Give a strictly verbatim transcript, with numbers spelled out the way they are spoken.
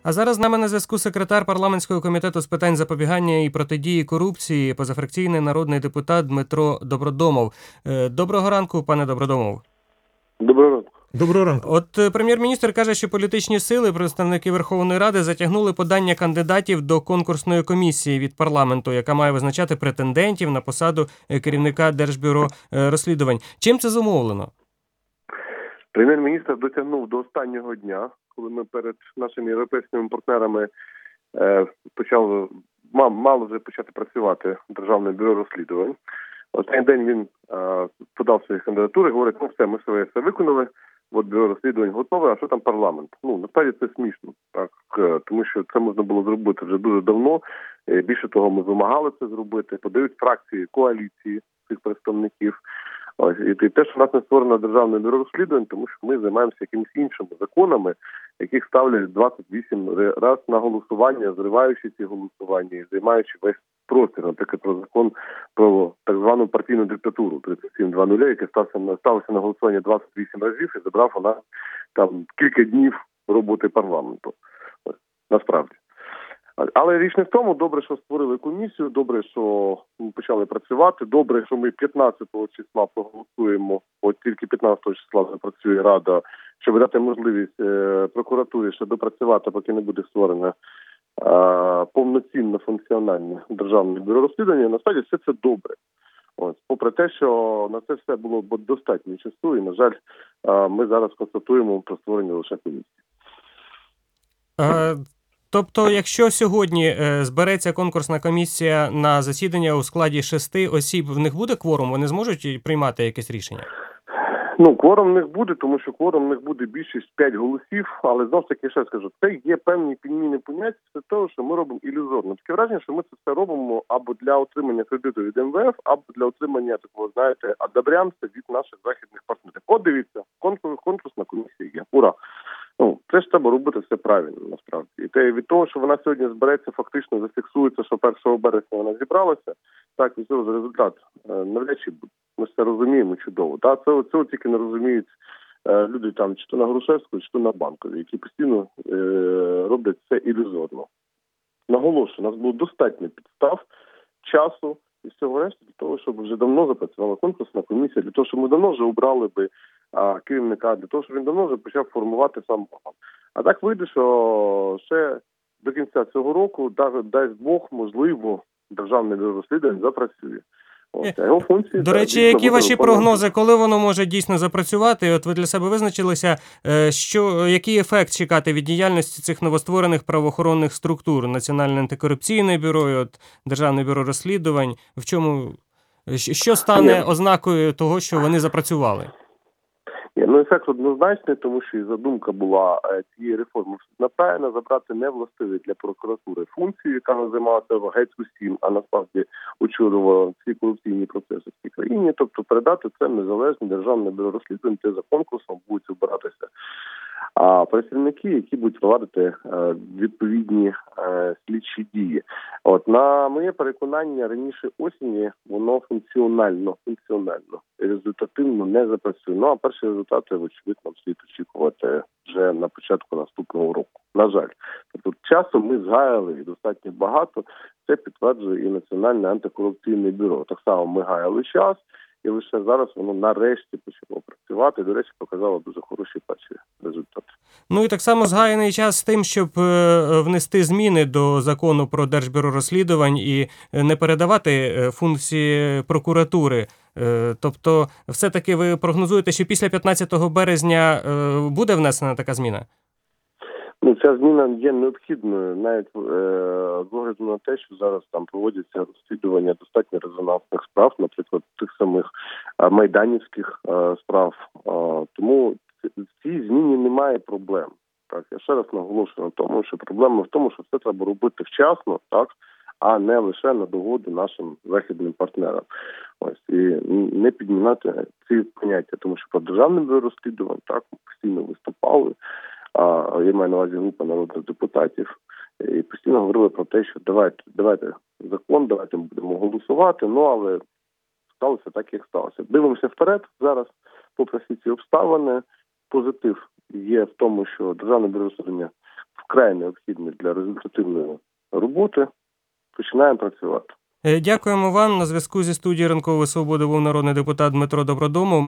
А зараз з нами на зв'язку секретар парламентського комітету з питань запобігання і протидії корупції, позафракційний народний депутат Дмитро Добродомов. Доброго ранку, пане Добродомов. Доброго ранку. Доброго ранку. От прем'єр-міністр каже, що політичні сили, представники Верховної Ради, затягнули подання кандидатів до конкурсної комісії від парламенту, яка має визначати претендентів на посаду керівника Держбюро розслідувань. Чим це зумовлено? Прем'єр-міністр дотягнув до останнього дня, коли ми перед нашими європейськими партнерами е, почали, мав, мало вже почати працювати Державне бюро розслідувань. Останній день він е, подав свої кандидатури, говорить, ну все, ми своє все виконали, от бюро розслідувань готове, а що там парламент? Ну, насправді це смішно, так, е, тому що це можна було зробити вже дуже давно. Е, більше того, ми вимагали це зробити, подають фракції, коаліції цих представників. Ось, і те, що в нас не створено Державне бюро розслідувань, тому що ми займаємося якимись іншими законами, яких ставлять двадцять вісім раз на голосування, зриваючи ці голосування і займаючи весь простір, наприклад, про закон про так звану партійну диктатуру тридцять сім два нуль, який стався на стався на голосування двадцять вісім разів і забрав у нас там кілька днів роботи парламенту. Ось, насправді. Але річ не в тому, добре, що створили комісію, добре, що ми почали працювати, добре, що ми п'ятнадцятого числа проголосуємо, от тільки п'ятнадцятого числа запрацює Рада, щоб дати можливість е, прокуратурі ще допрацювати, поки не буде створено е, повноцінне функціональне Державне бюро розслідування. Насправді все це добре. Ось, попри те, що на це все було достатньо часу, і, на жаль, е, ми зараз констатуємо про створення лише комісії. А... Тобто, якщо сьогодні е, збереться конкурсна комісія на засідання у складі шести осіб, в них буде кворум? Вони зможуть приймати якесь рішення? Ну, кворум в них буде, тому що кворум в них буде більшість п'ять голосів, але знов таки ще скажу, це є певні підміни поняття, це того, що ми робимо ілюзорно. Таке враження, що ми це все робимо або для отримання кредиту від ем ве еф, або для отримання такого, знаєте, одобрянства від наших західних партнерів. От дивіться, конкурс, конкурсна комісія є. Ура! Ну, це ж треба робити все правильно, насправді. І те від того, що вона сьогодні збереться, фактично зафіксується, що першого березня вона зібралася, так, і цього результат навряд чи буде. Ми ж це розуміємо чудово. Та? Це, це тільки не розуміють е, люди там, чи то на Грушевську, чи то на Банковій, які постійно е, роблять це ілюзорно. Наголошую, у нас було достатньо підстав, часу і всього решти для того, щоб вже давно запрацювала конкурсна комісія, для того, щоб ми давно вже обрали би а, керівника, для того, щоб він давно вже почав формувати сам план. А так вийде, що ще до кінця цього року, дасть Бог, можливо, Державне бюро розслідувань запрацює. От, його функції, До та, речі, дійсно, які ваші виконувати. прогнози, коли воно може дійсно запрацювати? От ви для себе визначилися, що, який ефект чекати від діяльності цих новостворених правоохоронних структур? Національне антикорупційне бюро, і от Державне бюро розслідувань. В чому, що стане ознакою того, що вони запрацювали? Ні, ну ефект однозначний, тому що і задумка була цієї реформи направлена забрати невластиві для прокуратури функції, яка не займалася геть усім, а насправді очолювала всі корупційні процеси в цій країні, тобто передати це незалежне Державне бюро розслідувань, де за конкурсом будуть обиратися а працівники, які будуть проводити е, відповідні е, слідчі дії. От на моє переконання, раніше осені воно функціонально, функціонально, результативно не запрацює. Ну а перші результати, вочевидь, нам слід очікувати вже на початку наступного року. На жаль, тобто часу ми згаяли і достатньо багато. Це підтверджує і Національне антикорупційне бюро. Так само ми гаяли час. І лише зараз воно нарешті почало працювати. До речі, показало дуже хороші перші результати. Ну і так само згаяний час з тим, щоб внести зміни до закону про Держбюро розслідувань і не передавати функції прокуратури. Тобто, все-таки ви прогнозуєте, що після п'ятнадцятого березня буде внесена така зміна? Ну, ця зміна є необхідною, навіть е, з огляду на те, що зараз там проводяться розслідування достатньо резонансних справ, наприклад, тих самих е, майданівських е, справ. Е, тому в цій зміні немає проблем. Так, я ще раз наголошую на тому, що проблема в тому, що все треба робити вчасно, так, а не лише на догоду нашим західним партнерам. Ось, і не підмінати ці поняття, тому що про Державне бюро розслідувань так постійно виступали. А я маю на увазі група народних депутатів, і постійно говорили про те, що давайте, давайте закон, давайте ми будемо голосувати, ну але сталося так, як сталося. Дивимося вперед зараз, попри всі ці обставини. Позитив є в тому, що Державне бюро розслідування вкрай необхідне для результативної роботи, починаємо працювати. Дякуємо вам. На зв'язку зі студією «Ранкової свободи» був народний депутат Дмитро Добродомов.